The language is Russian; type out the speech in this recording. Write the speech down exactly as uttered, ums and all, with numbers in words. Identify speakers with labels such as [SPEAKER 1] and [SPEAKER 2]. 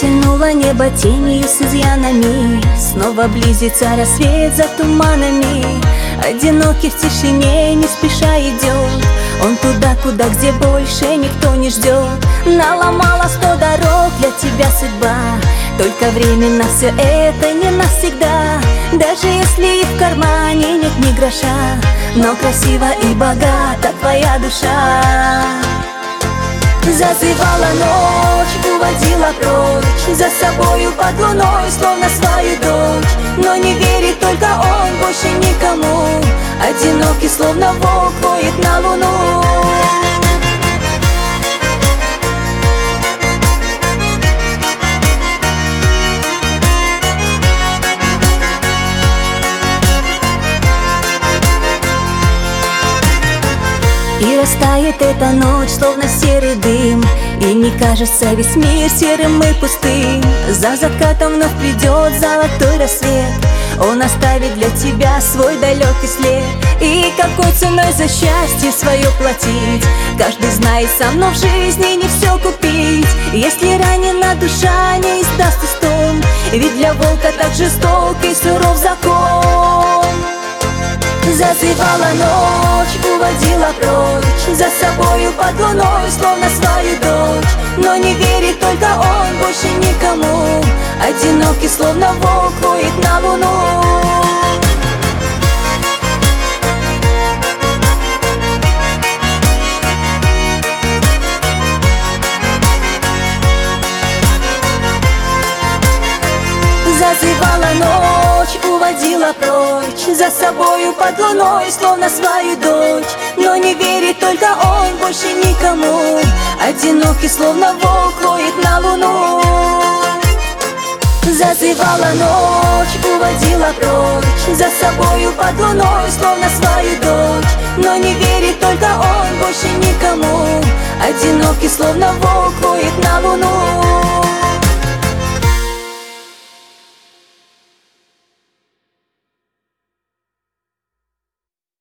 [SPEAKER 1] Затянуло небо тенью с изъянами, снова близится рассвет за туманами. Одинокий в тишине не спеша идет он туда, куда, где больше никто не ждет. Наломала сто дорог для тебя судьба, только временно все это не навсегда. Даже если и в кармане нет ни гроша, но красива и богата твоя душа. Зазывала ночь, уводила прочь, за собою под луной, словно свою дочь. Но не верит только он больше никому, одинокий, словно волк, воет на луну. И растает эта ночь, словно серый дым, и не кажется весь мир серым и пустым. За закатом вновь придет золотой рассвет, он оставит для тебя свой далекий след. И какой ценой за счастье свое платить, каждый знает сам, но в жизни не все купить. Если ранена душа, не издаст и стон, ведь для волка так жесток и суров закон. Зазывала ночь, уводила прочь, за собою под луной, словно свою дочь. Но не верит только он больше никому, одинокий, словно волк, воет на луну. Зазывала ночь, уводила прочь, за собою под луной, словно свою дочь. Но не верит только он больше никому, одинокий, словно волк, воет на луну. Зазывала ночь, уводила прочь, за собою под луной, словно свою дочь. Но не верит только он больше никому, одинокий, словно волк, воет на луну.